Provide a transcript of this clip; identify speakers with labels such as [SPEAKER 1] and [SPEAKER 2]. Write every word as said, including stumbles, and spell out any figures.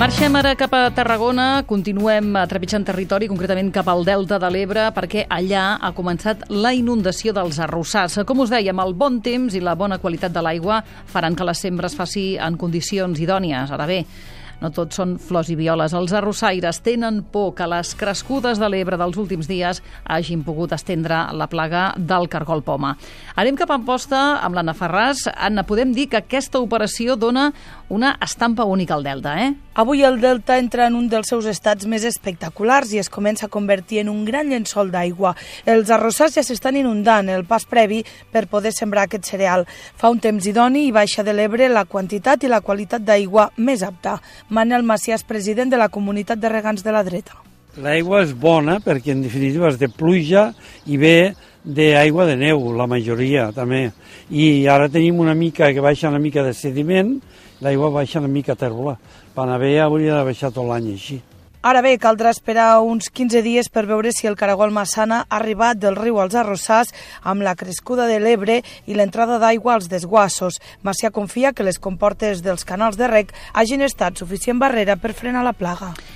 [SPEAKER 1] Marxem ara cap a Tarragona, continuem trepitjant territori, concretament cap al Delta de l'Ebre, perquè allà ha començat la inundació dels arrossars. Com us dèiem, el bon temps i la bona qualitat de l'aigua faran que la sembra es faci en condicions idònies. Ara bé, no tot són flors i violes. Els arrossaires tenen por que les crescudes de l'Ebre dels últims dies hagin pogut estendre la plaga del cargol poma. Anem cap a Amposta amb l'Anna Ferràs. Anna, podem dir que aquesta operació dona una estampa única al Delta, eh?
[SPEAKER 2] Avui el Delta entra en un dels seus estats més espectaculars i es comença a convertir en un gran llençol d'aigua. Els arrossars ja s'estan inundant, el pas previ per poder sembrar aquest cereal. Fa un temps idoni i baixa de l'Ebre la quantitat i la qualitat d'aigua més apta. Manel Maciàs, president de la Comunitat de Regants de la Dreta.
[SPEAKER 3] L'aigua és bona perquè en definitiva és de pluja i ve d'aigua de neu, la majoria també. I ara tenim una mica que baixa una mica de sediment, l'aigua baixa una mica tèrbola. Panavea hauria de baixar tot l'any així.
[SPEAKER 2] Ara bé, caldrà esperar uns quinze dies per veure si el caragol Massana ha arribat del riu als arrossars amb la crescuda de l'Ebre i l'entrada d'aigua als desguassos. Macià confia que les comportes dels canals de reg hagin estat suficient barrera per frenar la plaga.